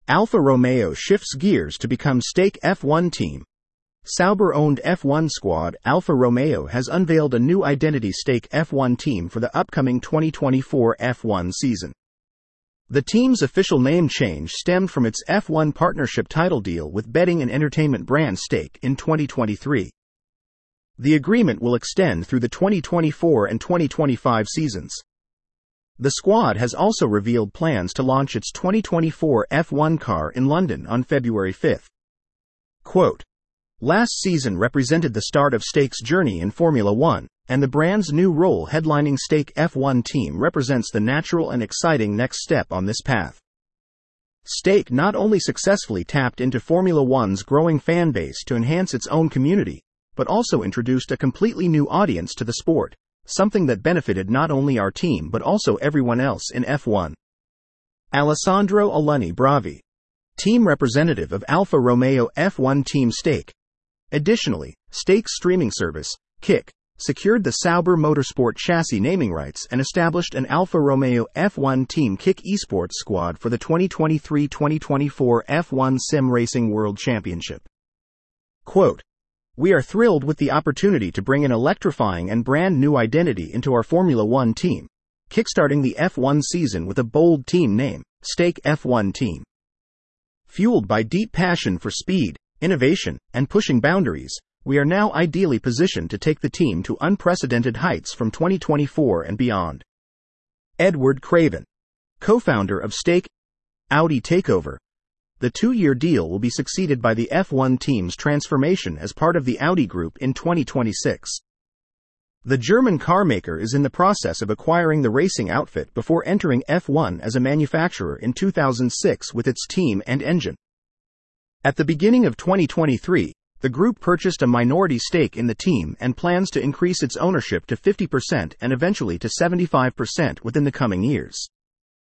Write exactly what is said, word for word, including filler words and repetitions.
Alfa Romeo shifts gears to become Stake F one team. Sauber-owned F one squad Alfa Romeo has unveiled a new identity Stake F one team for the upcoming twenty twenty-four F one season. The team's official name change stemmed from its F one partnership title deal with betting and entertainment brand Stake in twenty twenty-three. The agreement will extend through the twenty twenty-four and twenty twenty-five seasons. The squad has also revealed plans to launch its twenty twenty-four F one car in London on February fifth. Quote, "Last season represented the start of Stake's journey in Formula One, and the brand's new role headlining Stake F one team represents the natural and exciting next step on this path." Stake not only successfully tapped into Formula One's growing fan base to enhance its own community, but also introduced a completely new audience to the sport, something that benefited not only our team but also everyone else in F one. Alessandro Alunni Bravi, team representative of Alfa Romeo F one team Stake. Additionally, Stake's streaming service, Kick, secured the Sauber Motorsport chassis naming rights and established an Alfa Romeo F one Team Kick esports squad for the twenty twenty-three twenty twenty-four F one Sim Racing World Championship. Quote, "We are thrilled with the opportunity to bring an electrifying and brand new identity into our Formula One team, kickstarting the F one season with a bold team name, Stake F one Team. Fueled by deep passion for speed, innovation, and pushing boundaries, we are now ideally positioned to take the team to unprecedented heights from twenty twenty-four and beyond." Edward Craven, co-founder of Stake. Audi takeover. The two-year deal will be succeeded by the F one team's transformation as part of the Audi Group in twenty twenty-six. The German carmaker is in the process of acquiring the racing outfit before entering F one as a manufacturer in two thousand six with its team and engine. At the beginning of twenty twenty-three, the group purchased a minority stake in the team and plans to increase its ownership to fifty percent and eventually to seventy-five percent within the coming years.